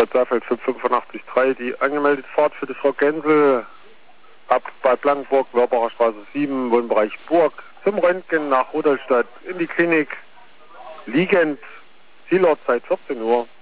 Gott Saalfeld 585.3, die angemeldete Fahrt für die Frau Gensel ab bei Blankenburg, Wörbacher Straße 7, Wohnbereich Burg, zum Röntgen nach Rudolstadt in die Klinik, liegend, Zielortzeit 14 Uhr.